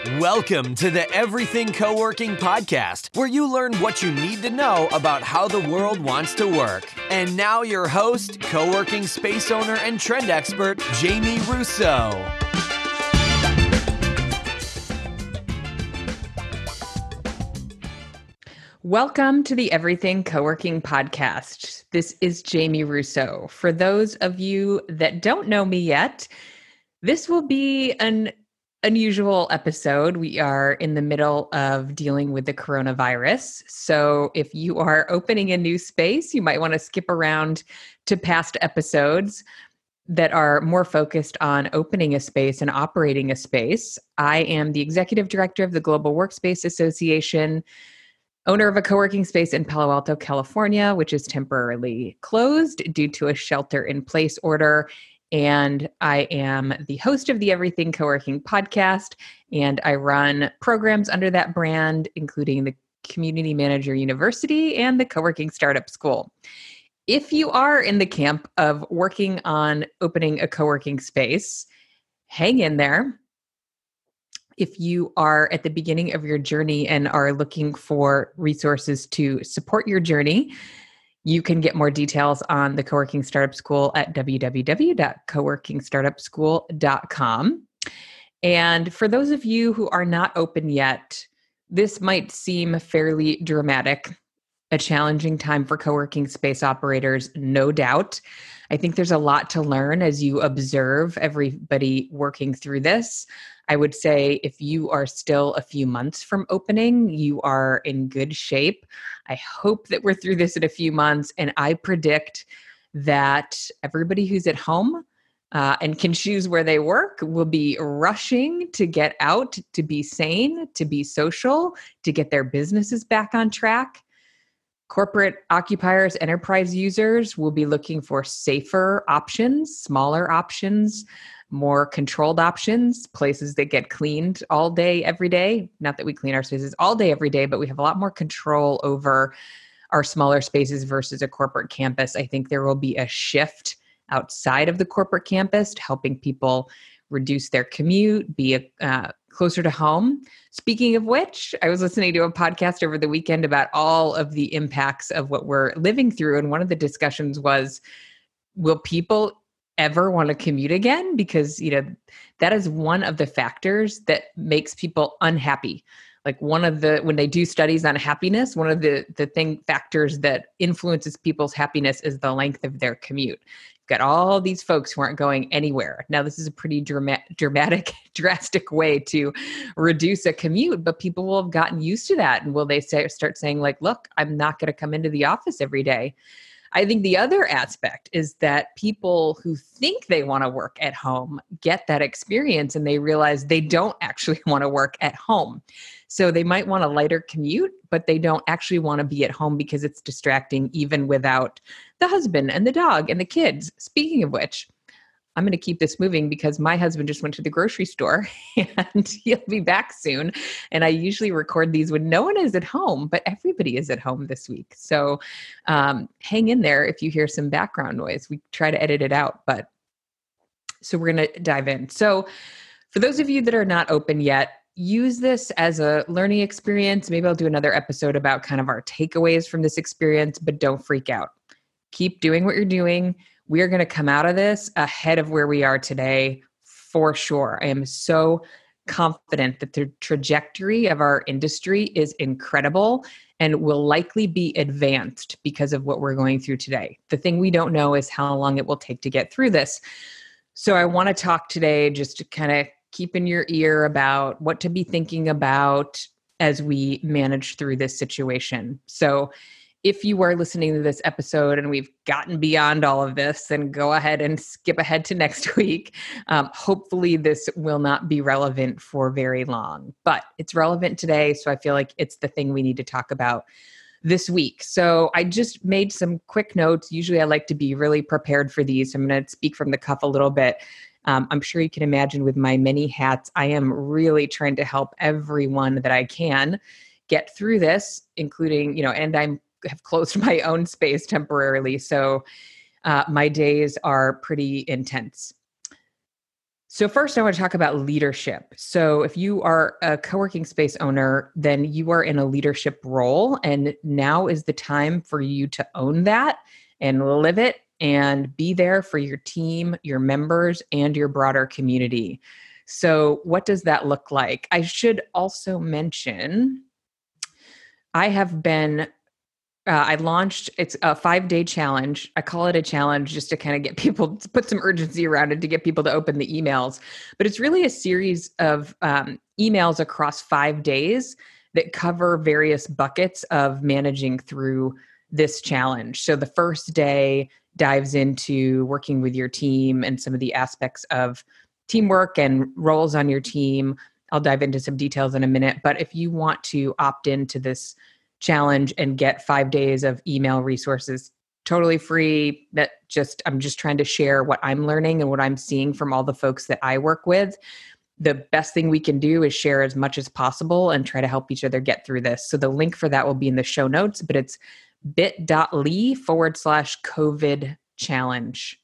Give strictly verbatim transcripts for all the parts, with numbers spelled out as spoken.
Welcome to the Everything Co-working Podcast, where you learn what you need to know about how the world wants to work. And now your host, co-working space owner and trend expert, Jamie Russo. Welcome to the Everything Co-working Podcast. This is Jamie Russo. For those of you that don't know me yet, this will be an unusual episode. We are in the middle of dealing with the coronavirus. So if you are opening a new space, you might want to skip around to past episodes that are more focused on opening a space and operating a space. I am the executive director of the Global Workspace Association, owner of a co-working space in Palo Alto, California, which is temporarily closed due to a shelter-in-place order. And I am the host of the Everything Co-working Podcast, and I run programs under that brand, including the Community Manager University and the Co-working Startup School. If you are in the camp of working on opening a co-working space, hang in there. If you are at the beginning of your journey and are looking for resources to support your journey, you can get more details on the Co-working Startup School at w w w dot co working startup school dot com. And for those of you who are not open yet, this might seem fairly dramatic, a challenging time for co-working space operators, no doubt. I think there's a lot to learn as you observe everybody working through this. I would say if you are still a few months from opening, you are in good shape. I hope that we're through this in a few months, and I predict that everybody who's at home uh, and can choose where they work will be rushing to get out, to be sane, to be social, to get their businesses back on track. Corporate occupiers, enterprise users will be looking for safer options, smaller options, more controlled options, places that get cleaned all day, every day. Not that we clean our spaces all day, every day, but we have a lot more control over our smaller spaces versus a corporate campus. I think there will be a shift outside of the corporate campus to helping people reduce their commute, be uh, closer to home. Speaking of which, I was listening to a podcast over the weekend about all of the impacts of what we're living through. And one of the discussions was, will people ever want to commute again? Because, you know, that is one of the factors that makes people unhappy. Like one of the, when they do studies on happiness, one of the, the thing factors that influences people's happiness is the length of their commute. You've got all these folks who aren't going anywhere. Now, this is a pretty drama- dramatic, drastic way to reduce a commute, but people will have gotten used to that. And will they say, start saying like, look, I'm not going to come into the office every day. I think the other aspect is that people who think they want to work at home get that experience and they realize they don't actually want to work at home. So they might want a lighter commute, but they don't actually want to be at home because it's distracting even without the husband and the dog and the kids. Speaking of which, I'm going to keep this moving because my husband just went to the grocery store and he'll be back soon. And I usually record these when no one is at home, but everybody is at home this week. So um, hang in there if you hear some background noise. We try to edit it out, but so we're going to dive in. So for those of you that are not open yet, use this as a learning experience. Maybe I'll do another episode about kind of our takeaways from this experience, but don't freak out. Keep doing what you're doing. We are going to come out of this ahead of where we are today for sure. I am so confident that the trajectory of our industry is incredible and will likely be advanced because of what we're going through today. The thing we don't know is how long it will take to get through this. So I want to talk today just to kind of keep in your ear about what to be thinking about as we manage through this situation. So if you are listening to this episode and we've gotten beyond all of this, then go ahead and skip ahead to next week. Um, hopefully this will not be relevant for very long, but it's relevant today. So I feel like it's the thing we need to talk about this week. So I just made some quick notes. Usually I like to be really prepared for these. I'm going to speak from the cuff a little bit. Um, I'm sure you can imagine with my many hats, I am really trying to help everyone that I can get through this, including, you know, and I'm have closed my own space temporarily. So uh, my days are pretty intense. So first I want to talk about leadership. So if you are a co-working space owner, then you are in a leadership role, and now is the time for you to own that and live it and be there for your team, your members, and your broader community. So what does that look like? I should also mention I have been Uh, I launched, it's a five day challenge. I call it a challenge just to kind of get people to put some urgency around it, to get people to open the emails. But it's really a series of um, emails across five days that cover various buckets of managing through this challenge. So the first day dives into working with your team and some of the aspects of teamwork and roles on your team. I'll dive into some details in a minute. But if you want to opt into this challenge and get five days of email resources totally free, that just, I'm just trying to share what I'm learning and what I'm seeing from all the folks that I work with. The best thing we can do is share as much as possible and try to help each other get through this. So the link for that will be in the show notes, but it's bit.ly forward slash COVID challenge,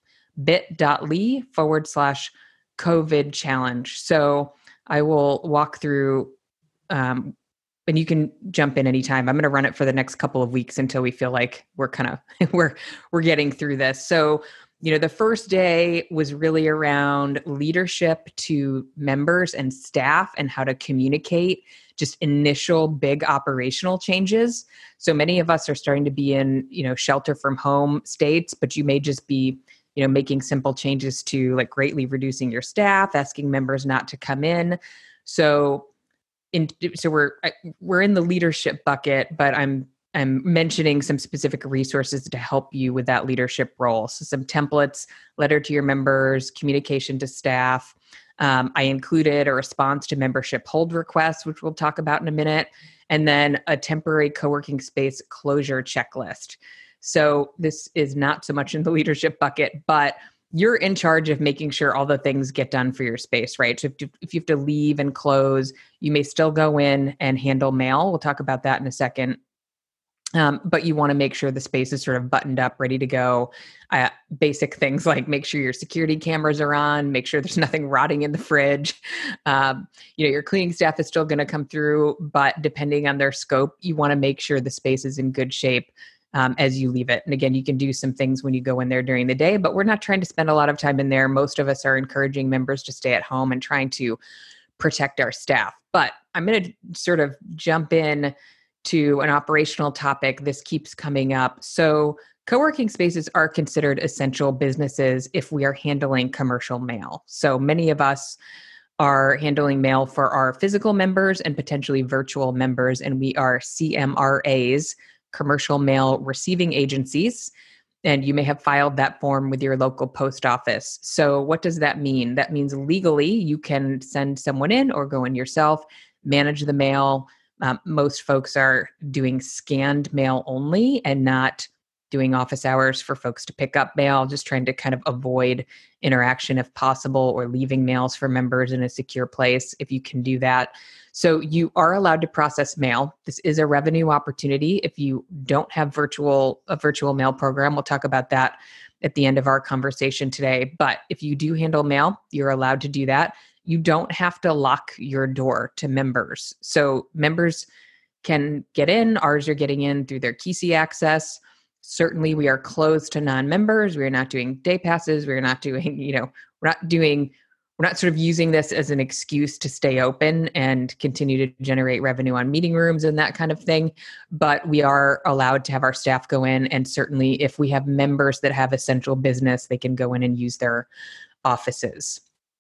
bit.ly forward slash COVID challenge. So I will walk through, um, and you can jump in anytime. I'm going to run it for the next couple of weeks until we feel like we're kind of, we're, we're getting through this. So, you know, the first day was really around leadership to members and staff and how to communicate just initial big operational changes. So many of us are starting to be in, you know, shelter from home states, but you may just be, you know, making simple changes to like greatly reducing your staff, asking members not to come in. So In, so we're we're in the leadership bucket, but I'm I'm mentioning some specific resources to help you with that leadership role. So some templates, letter to your members, communication to staff. Um, I included a response to membership hold requests, which we'll talk about in a minute, and then a temporary co-working space closure checklist. So this is not so much in the leadership bucket, but you're in charge of making sure all the things get done for your space, right? So if you, if you have to leave and close, you may still go in and handle mail. We'll talk about that in a second. Um, but you want to make sure the space is sort of buttoned up, ready to go. Uh, basic things like make sure your security cameras are on, make sure there's nothing rotting in the fridge. Um, you know, your cleaning staff is still going to come through, but depending on their scope, you want to make sure the space is in good shape Um, as you leave it. And again, you can do some things when you go in there during the day, but we're not trying to spend a lot of time in there. Most of us are encouraging members to stay at home and trying to protect our staff. But I'm going to sort of jump in to an operational topic. This keeps coming up. So co-working spaces are considered essential businesses if we are handling commercial mail. So many of us are handling mail for our physical members and potentially virtual members, and we are C M R As, commercial mail receiving agencies, and you may have filed that form with your local post office. So what does that mean? That means legally you can send someone in or go in yourself, manage the mail. Um, most folks are doing scanned mail only and not doing office hours for folks to pick up mail, just trying to kind of avoid interaction if possible, or leaving mails for members in a secure place if you can do that. So you are allowed to process mail. This is a revenue opportunity. If you don't have virtual a virtual mail program, we'll talk about that at the end of our conversation today. But if you do handle mail, you're allowed to do that. You don't have to lock your door to members. So members can get in. Ours are getting in through their Keisei access. Certainly we are closed to non-members. We're not doing day passes. We're not doing, you know, we're not doing We're not sort of using this as an excuse to stay open and continue to generate revenue on meeting rooms and that kind of thing. But we are allowed to have our staff go in. And certainly if we have members that have essential business, they can go in and use their offices.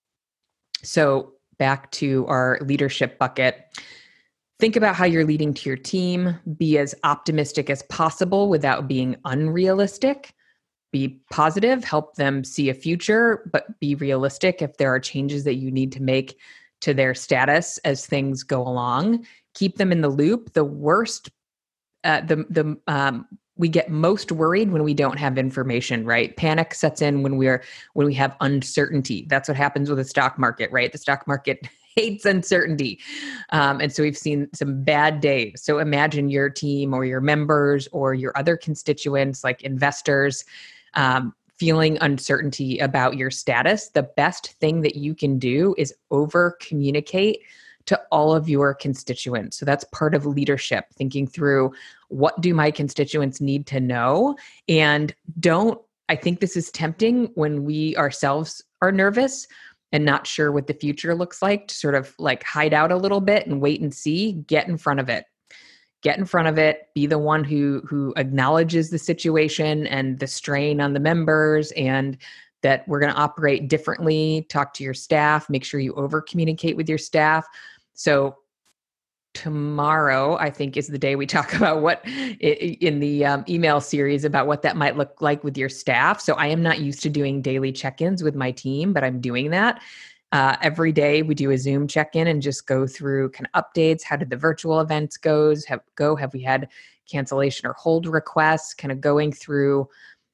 So back to our leadership bucket. Think about how you're leading to your team. Be as optimistic as possible without being unrealistic. Be positive, help them see a future, but be realistic if there are changes that you need to make to their status as things go along. Keep them in the loop. The worst, uh, the the um, we get most worried when we don't have information, right? Panic sets in when we're when we have uncertainty. That's what happens with the stock market, right? The stock market hates uncertainty. Um, and so we've seen some bad days. So imagine your team or your members or your other constituents like investors Um, feeling uncertainty about your status, the best thing that you can do is over communicate to all of your constituents. So that's part of leadership, thinking through what do my constituents need to know? And don't, I think this is tempting when we ourselves are nervous and not sure what the future looks like, to sort of like hide out a little bit and wait and see. Get in front of it. Get in front of it, be the one who who acknowledges the situation and the strain on the members, and that we're going to operate differently. Talk to your staff, make sure you over communicate with your staff. So tomorrow, I think, is the day we talk about what in the um, email series about what that might look like with your staff. So I am not used to doing daily check-ins with my team, but I'm doing that. Uh, every day we do a Zoom check-in and just go through kind of updates. How did the virtual events goes have go? Have we had cancellation or hold requests? Kind of going through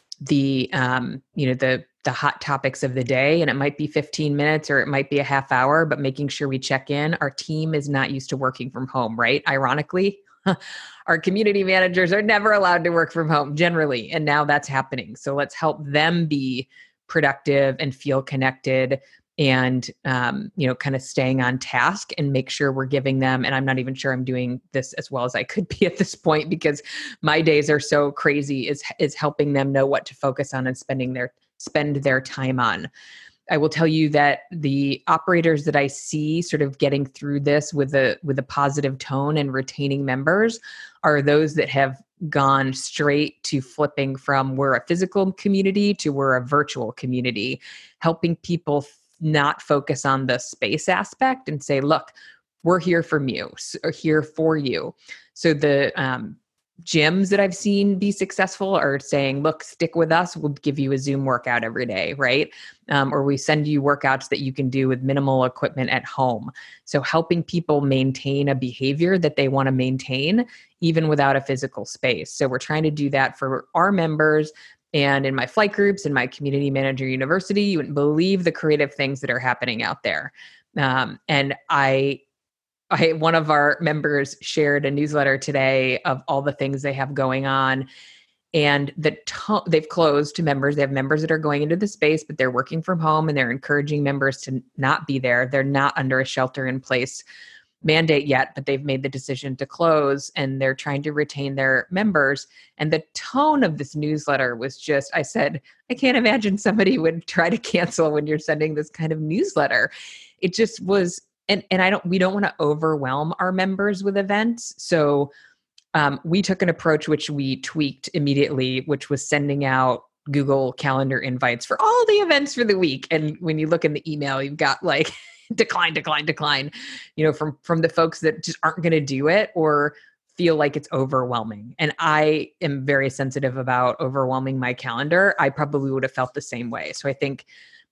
the um, you know the the hot topics of the day, and it might be fifteen minutes or it might be a half hour, but making sure we check in. Our team is not used to working from home, right? Ironically, our community managers are never allowed to work from home generally, and now that's happening. So let's help them be productive and feel connected, and, um, you know, kind of staying on task, and make sure we're giving them, and I'm not even sure I'm doing this as well as I could be at this point because my days are so crazy, is, is helping them know what to focus on and spending their, spend their time on. I will tell you that the operators that I see sort of getting through this with a, with a positive tone and retaining members are those that have gone straight to flipping from we're a physical community to we're a virtual community, helping people not focus on the space aspect and say, look, we're here from you, or here for you. So the um, gyms that I've seen be successful are saying, look, stick with us. We'll give you a Zoom workout every day, right? Um, or we send you workouts that you can do with minimal equipment at home. So helping people maintain a behavior that they want to maintain, even without a physical space. So we're trying to do that for our members. And in my flight groups, in my community manager university, you wouldn't believe the creative things that are happening out there. Um, and I, I, one of our members shared a newsletter today of all the things they have going on, and the to- they've closed to members. They have members that are going into the space, but they're working from home, and they're encouraging members to not be there. They're not under a shelter in place mandate yet, but they've made the decision to close, and they're trying to retain their members. And the tone of this newsletter was just, I said, I can't imagine somebody would try to cancel when you're sending this kind of newsletter. It just was, and, and I don't, we don't want to overwhelm our members with events. So um, we took an approach which we tweaked immediately, which was sending out Google Calendar invites for all the events for the week. And when you look in the email, you've got like decline, decline, decline, you know, from, from the folks that just aren't going to do it or feel like it's overwhelming. And I am very sensitive about overwhelming my calendar. I probably would have felt the same way. So I think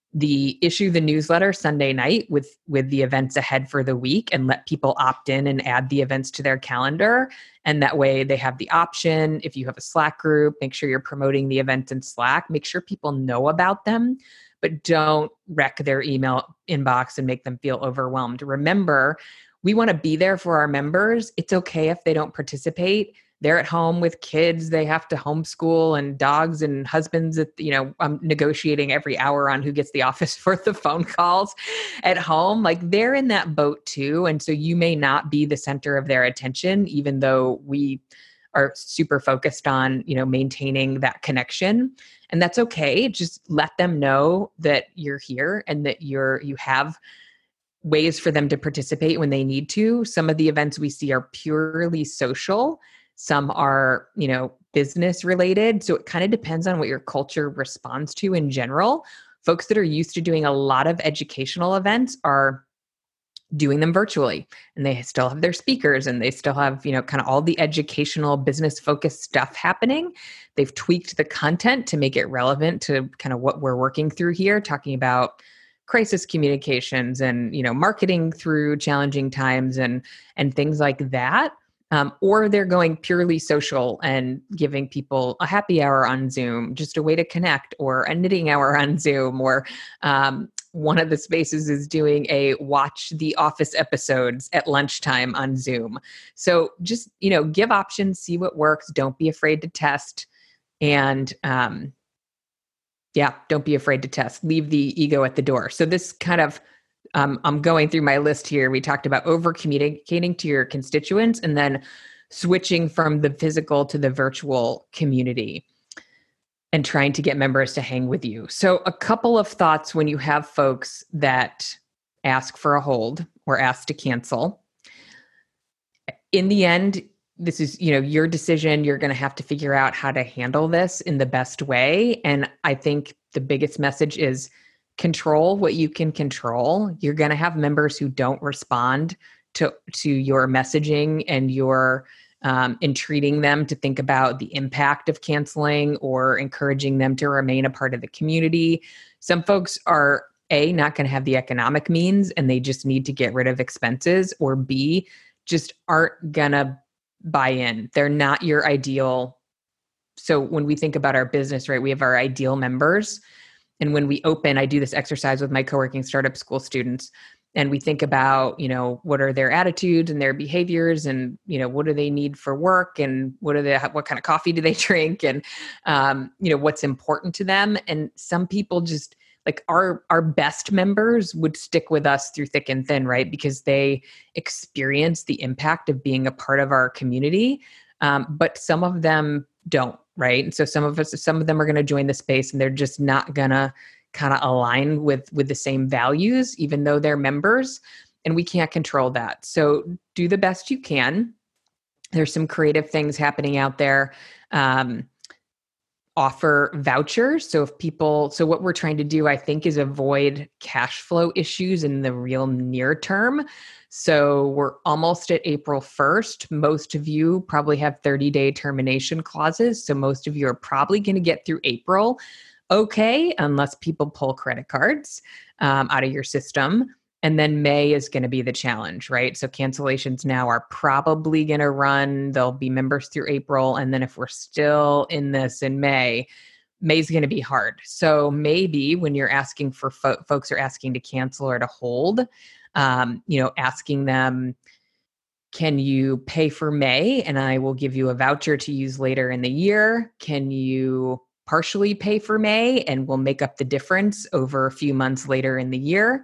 the issue the newsletter Sunday night with, with the events ahead for the week, and let people opt in and add the events to their calendar. And that way they have the option. If you have a Slack group, make sure you're promoting the events in Slack, make sure people know about them, but don't wreck their email inbox and make them feel overwhelmed. Remember, we want to be there for our members. It's okay if they don't participate. They're at home with kids. They have to homeschool, and dogs and husbands. At, you know, I'm negotiating every hour on who gets the office worth of phone calls at home. Like, they're in that boat too. And so you may not be the center of their attention, even though we are super focused on, you know, maintaining that connection. And that's okay. Just let them know that you're here and that you're, you have ways for them to participate when they need to. Some of the events we see are purely social. Some are, you know, business related. So it kind of depends on what your culture responds to in general. Folks that are used to doing a lot of educational events are doing them virtually, and they still have their speakers, and they still have, you know, kind of all the educational business focused stuff happening. They've tweaked the content to make it relevant to kind of what we're working through here, talking about crisis communications and, you know, marketing through challenging times and, and things like that. Um, or they're going purely social and giving people a happy hour on Zoom, just a way to connect, or a knitting hour on Zoom, or um, one of the spaces is doing a watch the Office episodes at lunchtime on Zoom. So just, you know, give options, see what works. Don't be afraid to test. And um, Yeah, don't be afraid to test. Leave the ego at the door. So this kind of, um, I'm going through my list here. We talked about over communicating to your constituents and then switching from the physical to the virtual community and trying to get members to hang with you. So a couple of thoughts when you have folks that ask for a hold or ask to cancel. In the end, this is, you know, your decision. You're going to have to figure out how to handle this in the best way. And I think the biggest message is control what you can control. You're going to have members who don't respond to, to your messaging and your um, entreating them to think about the impact of canceling or encouraging them to remain a part of the community. Some folks are A, not going to have the economic means and they just need to get rid of expenses, or B, just aren't going to buy in. They're not your ideal. So when we think about our business, right, we have our ideal members. And when we open, I do this exercise with my co-working startup school students. And we think about, you know, what are their attitudes and their behaviors, and, you know, what do they need for work, and what are they, what kind of coffee do they drink, and, um, you know, what's important to them. And some people just like our, our best members would stick with us through thick and thin, right? Because they experience the impact of being a part of our community. Um, but some of them don't, right? And so some of us, some of them are going to join the space and they're just not going to kind of align with, with the same values, even though they're members, and we can't control that. So do the best you can. There's some creative things happening out there. Um, offer vouchers. So if people, so what we're trying to do, I think, is avoid cash flow issues in the real near term. So we're almost at April first. Most of you probably have thirty day termination clauses. So most of you are probably going to get through April okay, unless people pull credit cards um, out of your system. And then May is going to be the challenge, right? So cancellations now are probably going to run. There'll be members through April. And then if we're still in this in May, May's going to be hard. So maybe when you're asking for fo- folks are asking to cancel or to hold, um, you know, asking them, can you pay for May and I will give you a voucher to use later in the year? Can you partially pay for May and we'll make up the difference over a few months later in the year?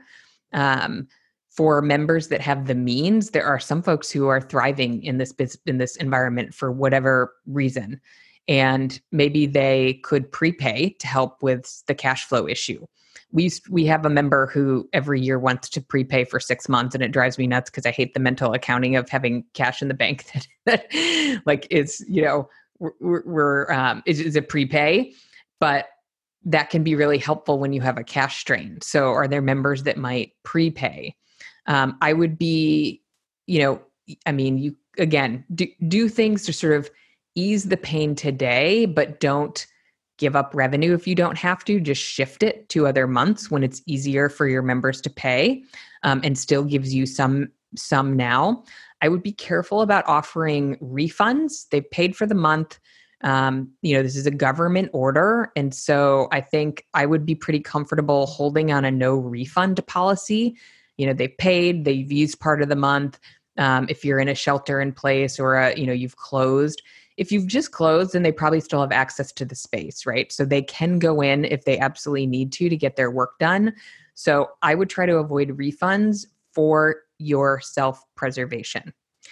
Um, for members that have the means, there are some folks who are thriving in this in this environment for whatever reason, and maybe they could prepay to help with the cash flow issue. We we have a member who every year wants to prepay for six months, and it drives me nuts because I hate the mental accounting of having cash in the bank that, that like is, you know, we're, we're um, is, is a prepay, but that can be really helpful when you have a cash strain. So are there members that might prepay? Um, I would be, you know, I mean, you, again, do, do things to sort of ease the pain today, but don't give up revenue if you don't have to. Just shift it to other months when it's easier for your members to pay, um, and still gives you some, some now. I would be careful about offering refunds. They've paid for the month. Um, you know, this is a government order. And so I think I would be pretty comfortable holding on a no refund policy. You know, they've paid, they've used part of the month. Um, if you're in a shelter in place or, a, you know, you've closed, if you've just closed, then they probably still have access to the space, right? So they can go in if they absolutely need to, to get their work done. So I would try to avoid refunds for your self-preservation.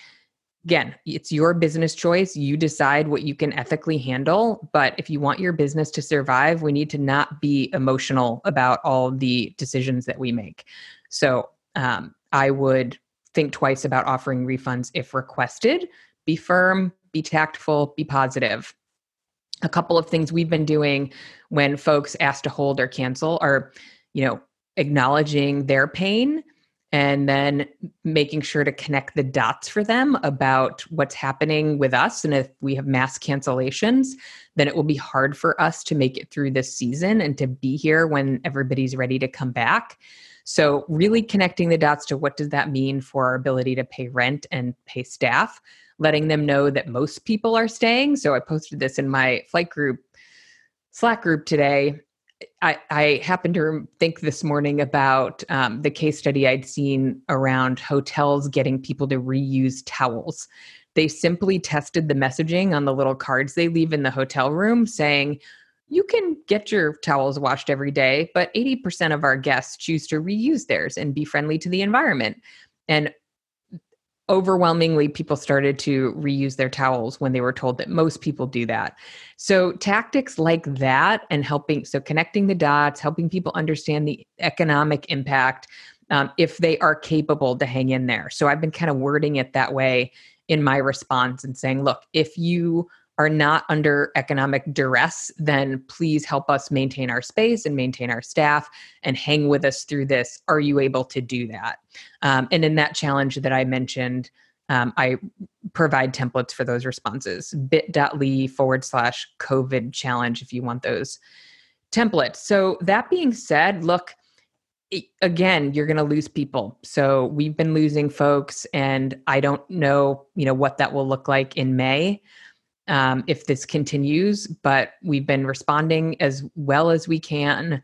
Again, it's your business choice. You decide what you can ethically handle. But if you want your business to survive, we need to not be emotional about all the decisions that we make. So um, I would think twice about offering refunds if requested. Be firm, be tactful, be positive. A couple of things we've been doing when folks ask to hold or cancel are, you know, acknowledging their pain, and then making sure to connect the dots for them about what's happening with us. And if we have mass cancellations, then it will be hard for us to make it through this season and to be here when everybody's ready to come back. So really connecting the dots to what does that mean for our ability to pay rent and pay staff, letting them know that most people are staying. So I posted this in my flight group, Slack group today. I, I happened to think this morning about um, the case study I'd seen around hotels getting people to reuse towels. They simply tested the messaging on the little cards they leave in the hotel room saying, you can get your towels washed every day, but eighty percent of our guests choose to reuse theirs and be friendly to the environment. And overwhelmingly, people started to reuse their towels when they were told that most people do that. So tactics like that and helping, so connecting the dots, helping people understand the economic impact, um, if they are capable to hang in there. So I've been kind of wording it that way in my response and saying, look, if you are not under economic duress, then please help us maintain our space and maintain our staff and hang with us through this. Are you able to do that? Um, and in that challenge that I mentioned, um, I provide templates for those responses, bit.ly forward slash COVID challenge if you want those templates. So that being said, look, again, you're going to lose people. So we've been losing folks, and I don't know, you know, what that will look like in May. Um, if this continues, but we've been responding as well as we can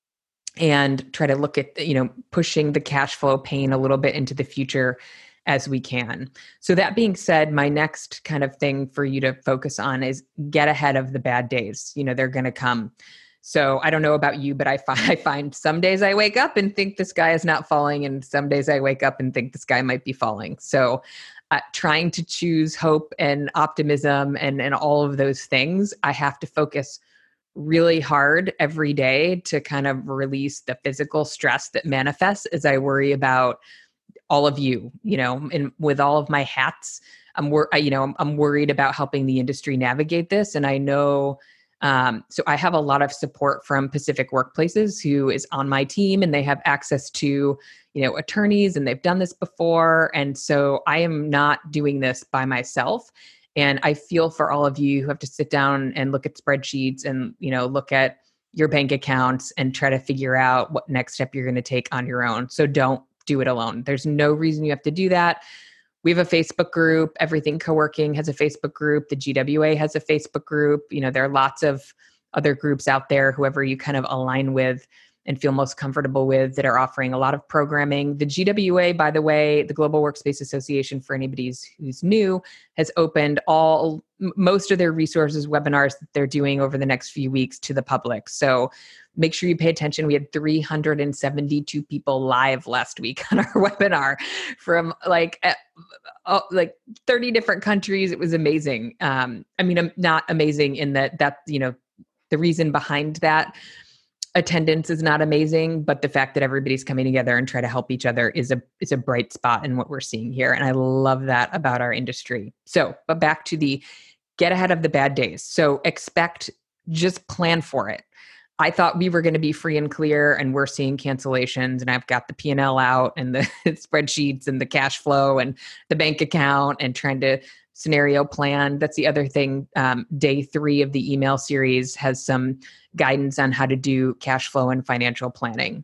and try to look at, you know, pushing the cash flow pain a little bit into the future as we can. So that being said, my next kind of thing for you to focus on is get ahead of the bad days. You know, they're going to come. So I don't know about you, but I, fi- I find some days I wake up and think the sky is not falling, and some days I wake up and think the sky might be falling. So Uh, trying to choose hope and optimism and, and all of those things, I have to focus really hard every day to kind of release the physical stress that manifests as I worry about all of you, you know, and with all of my hats, I'm, wor- I, you know, I'm, I'm worried about helping the industry navigate this. And I know, um, so I have a lot of support from Pacific Workplaces, who is on my team, and they have access to, you know, attorneys, and they've done this before. And so I am not doing this by myself. And I feel for all of you who have to sit down and look at spreadsheets and, you know, look at your bank accounts and try to figure out what next step you're going to take on your own. So don't do it alone. There's no reason you have to do that. We have a Facebook group. Everything Co-working has a Facebook group. The G W A has a Facebook group. You know, there are lots of other groups out there, whoever you kind of align with and feel most comfortable with, that are offering a lot of programming. The G W A, by the way, the Global Workspace Association, for anybody who's new, has opened all most of their resources, webinars that they're doing over the next few weeks to the public. So make sure you pay attention. We had three hundred seventy-two people live last week on our webinar from like uh, like thirty different countries. It was amazing. Um, I mean, not amazing in that that you know the reason behind that attendance is not amazing, but the fact that everybody's coming together and try to help each other is a is a bright spot in what we're seeing here. And I love that about our industry. So, but back to the get ahead of the bad days. So expect, just plan for it. I thought we were going to be free and clear, and we're seeing cancellations, and I've got the P and L out and the spreadsheets and the cash flow and the bank account and trying to scenario plan. That's the other thing. Um, day three of the email series has some guidance on how to do cash flow and financial planning.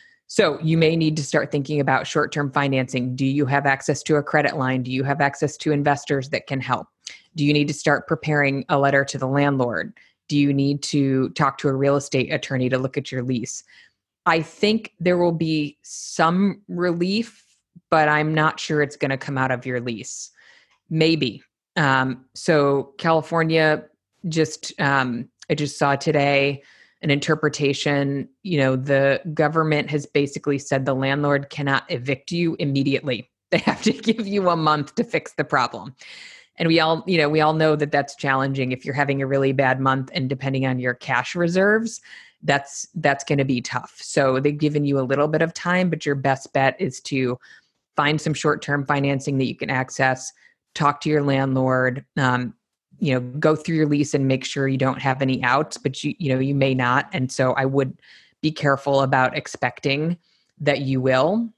So you may need to start thinking about short-term financing. Do you have access to a credit line? Do you have access to investors that can help? Do you need to start preparing a letter to the landlord? Do you need to talk to a real estate attorney to look at your lease? I think there will be some relief, but I'm not sure it's going to come out of your lease. Maybe. Um, so California just, um, I just saw today an interpretation, you know, the government has basically said the landlord cannot evict you immediately. They have to give you a month to fix the problem. And we all, you know, we all know that that's challenging. If you're having a really bad month and depending on your cash reserves, that's, that's going to be tough. So they've given you a little bit of time, but your best bet is to find some short-term financing that you can access, talk to your landlord, um, you know, go through your lease and make sure you don't have any outs, but you, you know, you may not. And so I would be careful about expecting that you will.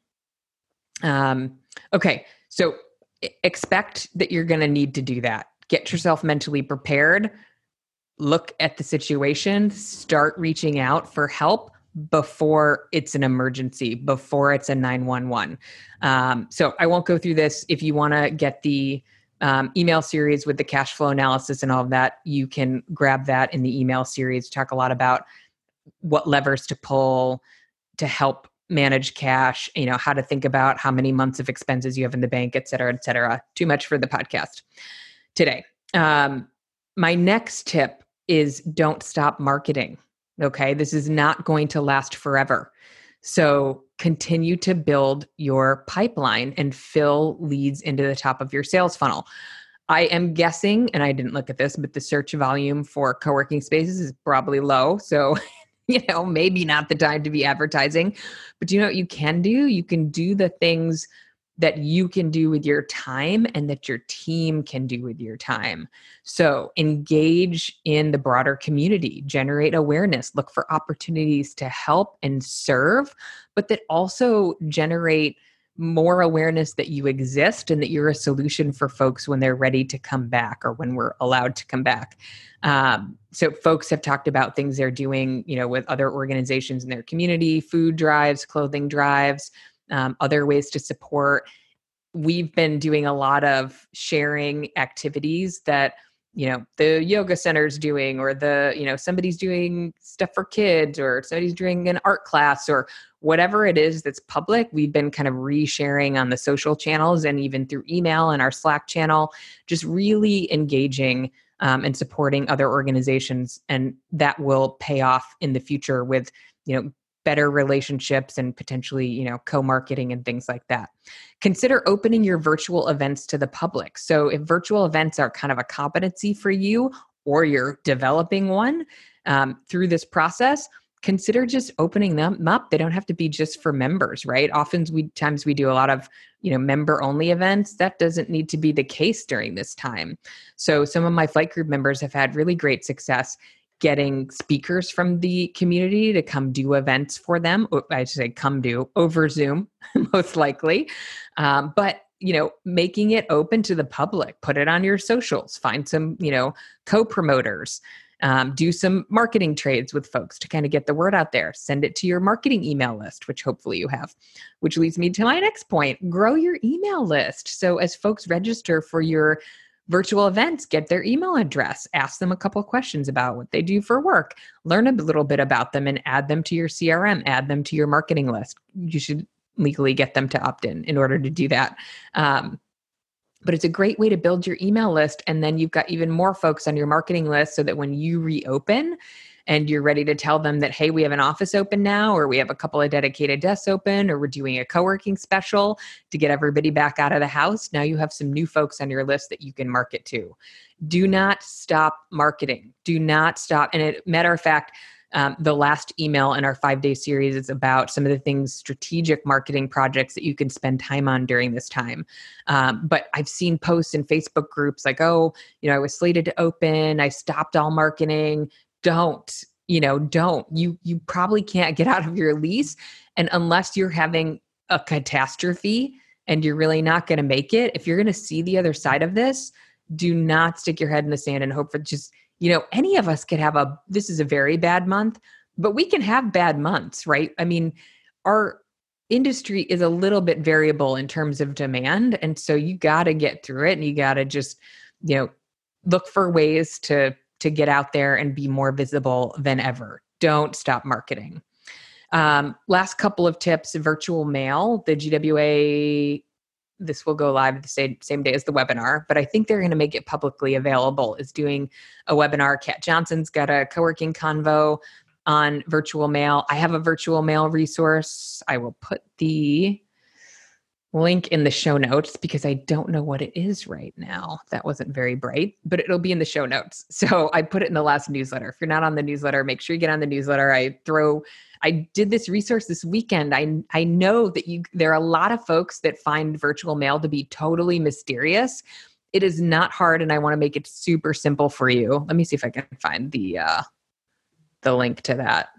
Um, okay. So expect that you're going to need to do that. Get yourself mentally prepared, look at the situation, start reaching out for help before it's an emergency, before it's a nine one one. Um, so I won't go through this. If you want to get the um, email series with the cash flow analysis and all of that, you can grab that in the email series. Talk a lot about what levers to pull to help manage cash, you know, how to think about how many months of expenses you have in the bank, et cetera, et cetera. Too much for the podcast today. Um, my next tip is don't stop marketing. Okay. This is not going to last forever. So continue to build your pipeline and fill leads into the top of your sales funnel. I am guessing, and I didn't look at this, but the search volume for co-working spaces is probably low. So, you know, maybe not the time to be advertising, but do you know what you can do? You can do the things that you can do with your time and that your team can do with your time. So engage in the broader community, generate awareness, look for opportunities to help and serve, but that also generate more awareness that you exist and that you're a solution for folks when they're ready to come back or when we're allowed to come back. Um, so folks have talked about things they're doing, you know, with other organizations in their community, food drives, clothing drives, Um, other ways to support. We've been doing a lot of sharing activities that, you know, the yoga center's doing, or the, you know, somebody's doing stuff for kids, or somebody's doing an art class, or whatever it is that's public. We've been kind of resharing on the social channels and even through email and our Slack channel, just really engaging um, and supporting other organizations. And that will pay off in the future with, you know, better relationships and potentially, you know, co-marketing and things like that. Consider opening your virtual events to the public. So if virtual events are kind of a competency for you, or you're developing one um, through this process, consider just opening them up. They don't have to be just for members, right? Often we times we do a lot of, you know, member only events. That doesn't need to be the case during this time. So some of my flight group members have had really great success getting speakers from the community to come do events for them. I should say come do over Zoom, most likely. Um, but, you know, making it open to the public, put it on your socials, find some, you know, co-promoters, um, do some marketing trades with folks to kind of get the word out there, send it to your marketing email list, which hopefully you have, which leads me to my next point, grow your email list. So as folks register for your virtual events, get their email address, ask them a couple of questions about what they do for work, learn a little bit about them, and add them to your C R M, add them to your marketing list. You should legally get them to opt in in order to do that. Um, but it's a great way to build your email list. And then you've got even more folks on your marketing list so that when you reopen and you're ready to tell them that, hey, we have an office open now, or we have a couple of dedicated desks open, or we're doing a co-working special to get everybody back out of the house. Now you have some new folks on your list that you can market to. Do not stop marketing. Do not stop. And a matter of fact, um, the last email in our five-day series is about some of the things, strategic marketing projects that you can spend time on during this time. Um, but I've seen posts in Facebook groups like, oh, you know, I was slated to open, I stopped all marketing. Don't, you know, don't. You you probably can't get out of your lease. And unless you're having a catastrophe and you're really not going to make it, if you're going to see the other side of this, do not stick your head in the sand and hope for just, you know, any of us could have a, this is a very bad month, but we can have bad months, right? I mean, our industry is a little bit variable in terms of demand. And so you got to get through it, and you got to just, you know, look for ways to to get out there and be more visible than ever. Don't stop marketing. Um, last couple of tips, virtual mail, the G W A, this will go live the same, same day as the webinar, but I think they're going to make it publicly available, is doing a webinar. Kat Johnson's got a co-working convo on virtual mail. I have a virtual mail resource. I will put the link in the show notes because I don't know what it is right now. That wasn't very bright, but it'll be in the show notes. So I put it in the last newsletter. If you're not on the newsletter, make sure you get on the newsletter. I throw, I did this resource this weekend. I I know that you, there are a lot of folks that find virtual mail to be totally mysterious. It is not hard, and I want to make it super simple for you. Let me see if I can find the, uh, the link to that.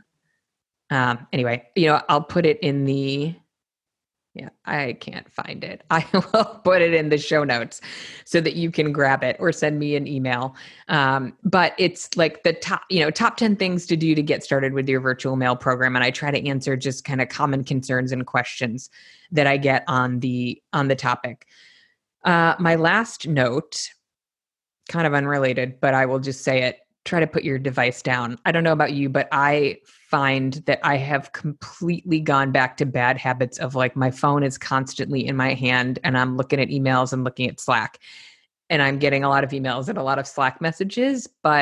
Um, anyway, you know, I'll put it in the, Yeah, I can't find it. I will put it in the show notes so that you can grab it or send me an email. Um, but it's like the top, you know, top ten things to do to get started with your virtual mail program. And I try to answer just kind of common concerns and questions that I get on the, on the topic. Uh, my last note, kind of unrelated, but I will just say it. Try to put your device down. I don't know about you, but I find that I have completely gone back to bad habits of like my phone is constantly in my hand and I'm looking at emails and looking at Slack, and I'm getting a lot of emails and a lot of Slack messages, but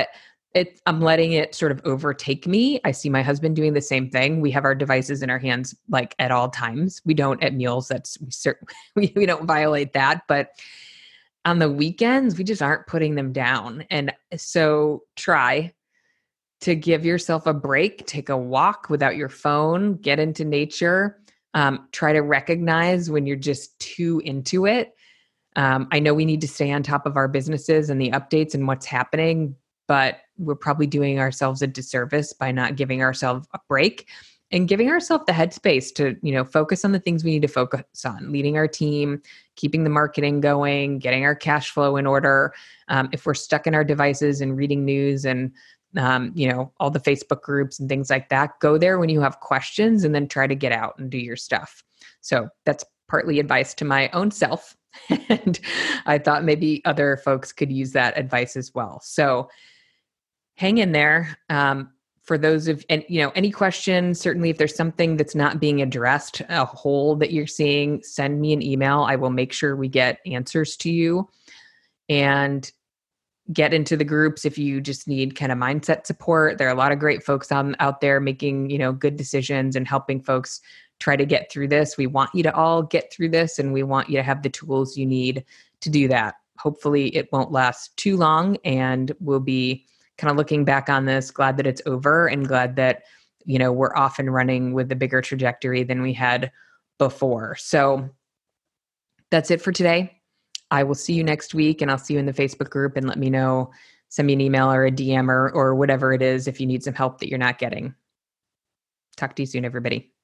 It's, I'm letting it sort of overtake me. I see my husband doing the same thing. We have our devices in our hands like at all times. We don't at meals. That's we certainly we, we don't violate that. But on the weekends, we just aren't putting them down. And so try to give yourself a break, take a walk without your phone, get into nature. Um, try to recognize when you're just too into it. Um, I know we need to stay on top of our businesses and the updates and what's happening, but we're probably doing ourselves a disservice by not giving ourselves a break and giving ourselves the headspace to, you know, focus on the things we need to focus on, leading our team, keeping the marketing going, getting our cash flow in order. Um, if we're stuck in our devices and reading news and, um, you know, all the Facebook groups and things like that, go there when you have questions and then try to get out and do your stuff. So that's partly advice to my own self. And I thought maybe other folks could use that advice as well. So hang in there. Um, for those of, and you know, any questions, certainly if there's something that's not being addressed, a hole that you're seeing, send me an email. I will make sure we get answers to you, and get into the groups if you just need kind of mindset support. There are a lot of great folks on, out there making, you know, good decisions and helping folks try to get through this. We want you to all get through this, and we want you to have the tools you need to do that. Hopefully it won't last too long, and we'll be kind of looking back on this, glad that it's over and glad that, you know, we're off and running with a bigger trajectory than we had before. So that's it for today. I will see you next week, and I'll see you in the Facebook group, and let me know, send me an email or a D M or, or whatever it is if you need some help that you're not getting. Talk to you soon, everybody.